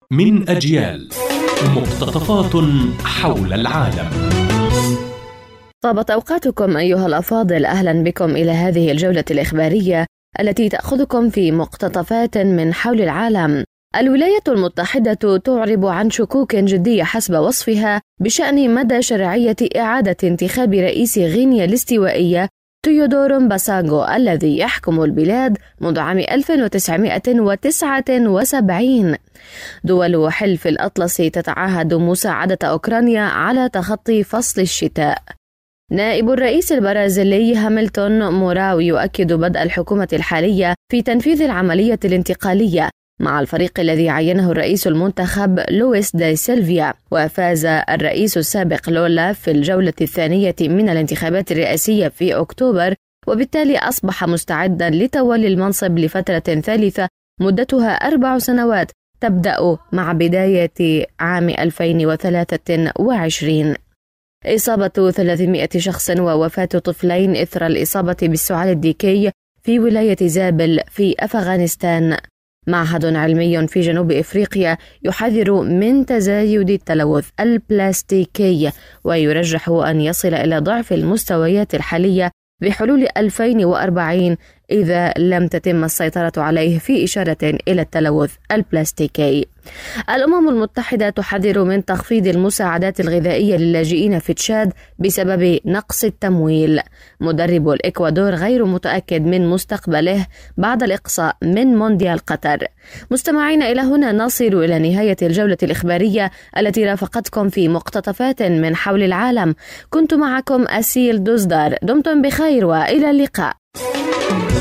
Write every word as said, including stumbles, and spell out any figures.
من أجيال، مقتطفات حول العالم. طابت أوقاتكم أيها الأفاضل، أهلا بكم إلى هذه الجولة الإخبارية التي تأخذكم في مقتطفات من حول العالم. الولايات المتحدة تعرب عن شكوك جدية حسب وصفها بشأن مدى شرعية إعادة انتخاب رئيس غينيا الاستوائية تيودور مباسانغو الذي يحكم البلاد منذ عام ألف وتسعمائة وتسعة وسبعين. دول حلف الأطلس تتعهد مساعدة أوكرانيا على تخطي فصل الشتاء. نائب الرئيس البرازيلي هاملتون موراو يؤكد بدء الحكومة الحالية في تنفيذ العملية الانتقالية مع الفريق الذي عينه الرئيس المنتخب لويس دا سيلفيا. وفاز الرئيس السابق لولا في الجولة الثانية من الانتخابات الرئاسية في أكتوبر، وبالتالي أصبح مستعدا لتولي المنصب لفترة ثالثة مدتها أربع سنوات تبدأ مع بداية عام ألفين وثلاثة وعشرين. إصابة ثلاثمائة شخص ووفاة طفلين إثر الإصابة بالسعال الديكي في ولاية زابل في أفغانستان. معهد علمي في جنوب إفريقيا يحذر من تزايد التلوث البلاستيكي ويرجح أن يصل إلى ضعف المستويات الحالية بحلول ألفين وأربعين إذا لم تتم السيطرة عليه، في إشارة إلى التلوث البلاستيكي. الأمم المتحدة تحذر من تخفيض المساعدات الغذائية للاجئين في تشاد بسبب نقص التمويل. مدرب الإكوادور غير متأكد من مستقبله بعد الإقصاء من مونديال قطر. مستمعين، إلى هنا نصل إلى نهاية الجولة الإخبارية التي رافقتكم في مقتطفات من حول العالم. كنت معكم أسيل دوزدار، دمتم بخير وإلى اللقاء.